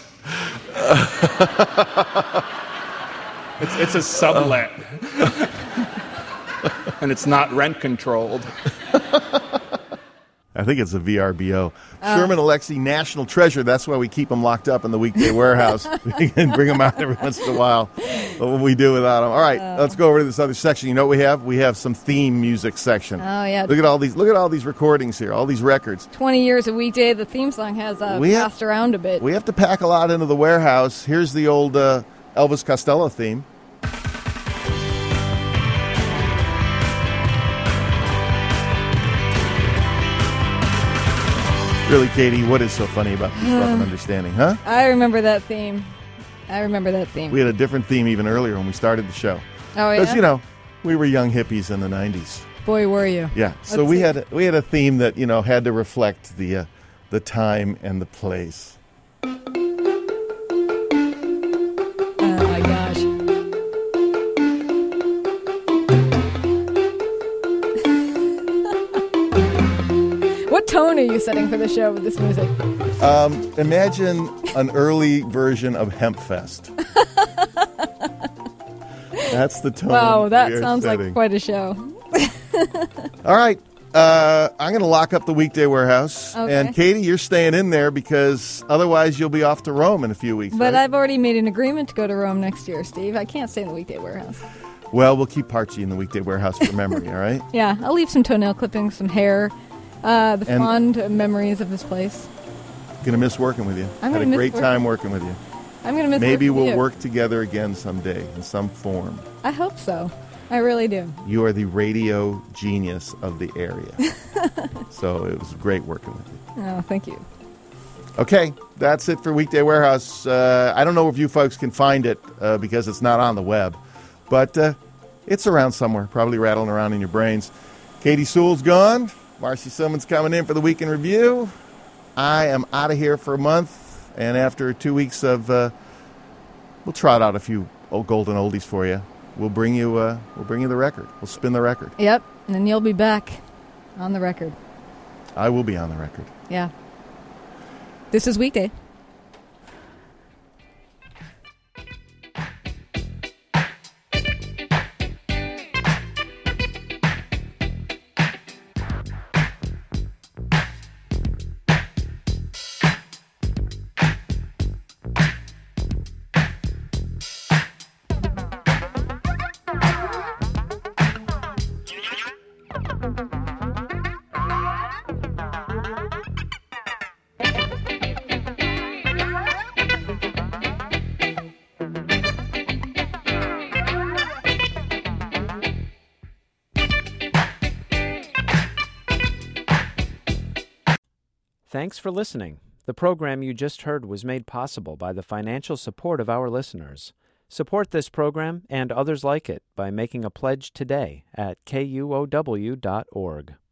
it's, it's a sublet. And it's not rent controlled. I think it's a V R B O. Uh, Sherman Alexie, national treasure. That's why we keep them locked up in the weekday warehouse. We can bring them out every once in a while. What will we do without them? All right, uh, let's go over to this other section. You know what we have? We have some theme music section. Oh yeah. Look at all these. Look at all these recordings here. All these records. Twenty years a weekday. The theme song has uh, we passed have, around a bit. We have to pack a lot into the warehouse. Here's the old uh, Elvis Costello theme. Really, Katie, what is so funny about this rough and understanding, huh? I remember that theme. I remember that theme. We had a different theme even earlier when we started the show. Oh, yeah? Because, you know, we were young hippies in the nineties. Boy, were you. Yeah, so Let's we see. had a, we had a theme that, you know, had to reflect the uh, the time and the place. Oh, my gosh. What tone are you setting for the show with this music? Um, imagine an early version of Hempfest. That's the tone. Wow, that we are sounds setting. like quite a show. All right. Uh, I'm going to lock up the weekday warehouse. Okay. And Katie, you're staying in there because otherwise you'll be off to Rome in a few weeks. But right? I've already made an agreement to go to Rome next year, Steve. I can't stay in the weekday warehouse. Well, we'll keep Parchy in the weekday warehouse for memory, all right? Yeah, I'll leave some toenail clippings, some hair, uh, the And- fond memories of this place. Going to miss working with you. I'm Had gonna a miss great work- time working with you. I'm going to miss Maybe working with we'll you. work together again someday in some form. I hope so. I really do. You are the radio genius of the area. So it was great working with you. Oh, thank you. Okay, that's it for Weekday Warehouse. Uh, I don't know if you folks can find it uh, because it's not on the web, but uh, it's around somewhere, probably rattling around in your brains. Katie Sewell's gone. Marcy Silman's coming in for the Week in Review. I am out of here for a month, and after two weeks of, uh, we'll trot out a few old golden oldies for you. We'll bring you, uh, we'll bring you the record. We'll spin the record. Yep, and then you'll be back on the record. I will be on the record. Yeah. This is Weekday. Thanks for listening. The program you just heard was made possible by the financial support of our listeners. Support this program and others like it by making a pledge today at K U O W dot org.